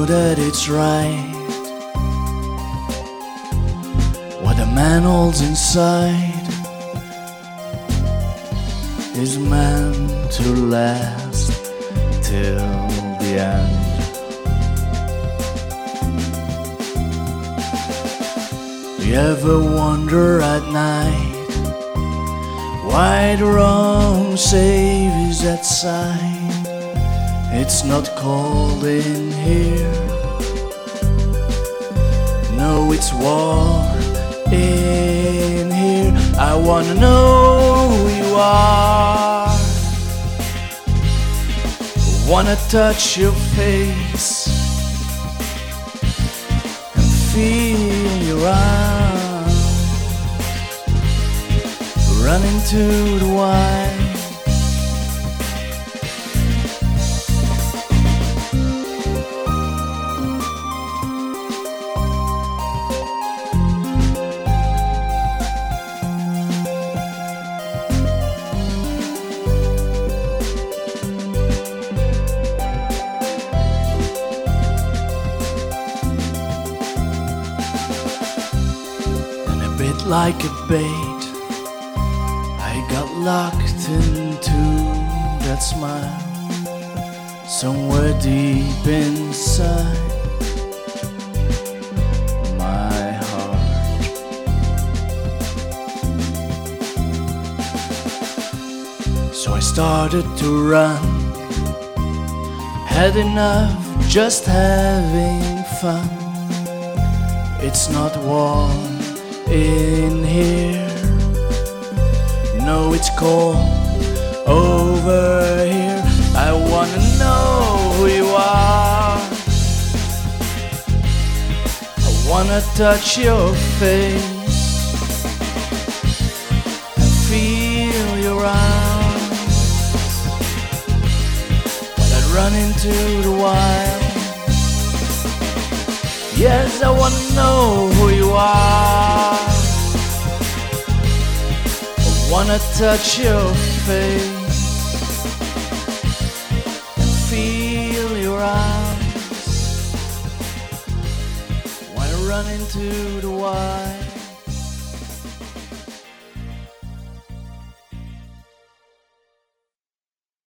know that it's right. What a man holds inside is meant to last till the end. Do you ever wonder at night why the wrong save is at side? It's not cold in here. No, it's warm in here. I wanna know who you are. Wanna touch your face and feel your arms run into the wine. Bit like a bait, I got locked into that smile somewhere deep inside my heart. So I started to run, had enough just having fun. It's not warm in here, no, it's cold over here. I wanna know who you are. I wanna touch your face and feel your arms while I run into the wild. Yes, I wanna know who you are. I wanna touch your face and feel your arms while I run into the wild.